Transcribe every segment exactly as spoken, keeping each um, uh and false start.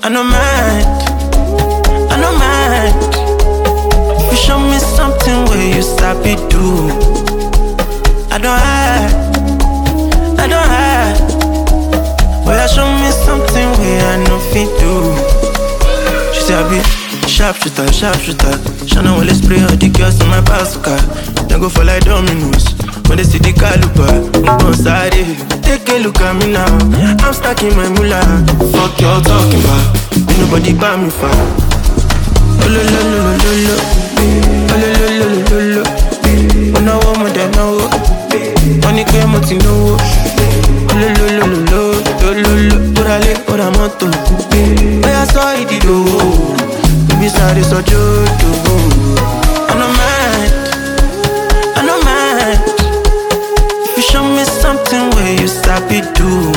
no mind, I no mind. If you show me something where you stop it do, I don't hide, I don't hide. Well, show me something where I know fit do. She said I be sharpshooter, sharpshooter. Shana will spray all the girls in my bazooka. Then go for like dominoes. When they see the caliber, I'm on side. Take a look at me now. I'm stuck in my moolah. Fuck y'all talking about. Ain't nobody buy me for. Oh lo lo lo lo lo lo. Oh lo lo lo lo lo lo. Oh no more than no. Money came out in no. Oh lo lo lo lo lo lo lo. Ora le ora moto. Oh I saw it do. Baby sorry so jojo. I no mind, I no mind. If you show me something where you stop it do,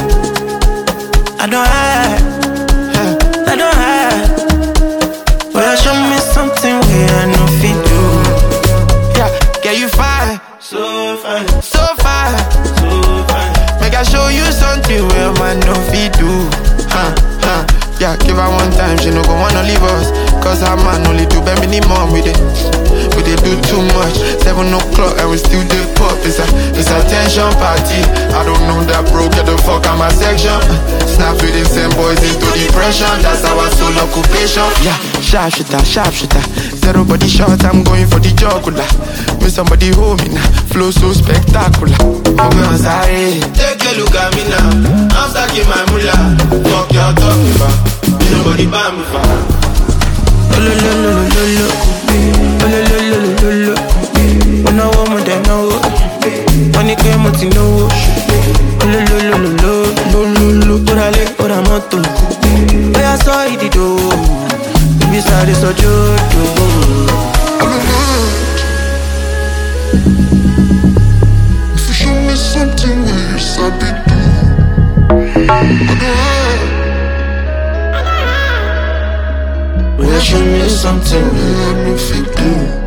I don't hide, I don't hide. Well, show me something where I know fit do. Yeah, get you fine, so fine, so fine, so fine. Make I show you something where man no fit do. Huh, huh. Yeah, give her one time, she no go wanna leave us. Cause her man only do bare minimum with it. We they do too much. Seven o'clock and we still do pop. It's a, it's a tension party. I don't know that bro, get the fuck out my section. Snap with the same boys into depression. That's our sole occupation. Yeah, sharpshooter, sharpshooter. Zero body shot, I'm going for the jugular. With somebody hold me now, flow so spectacular. I'm gonna say, take a look at me now. I'm stuck in my moolah. Fuck y'all talking about. Nobody buy me for. Oh lo lo lo lo lo. Oh lo lo lo lo lo. Oh no more than no. Money came out in no. Oh lo lo lo lo lo lo lo. Ora le ora moto. Oh I saw it do. Baby sorry so jojo. If you show me something where you sabi do, I don't hide. Well, show me something where I know fit do.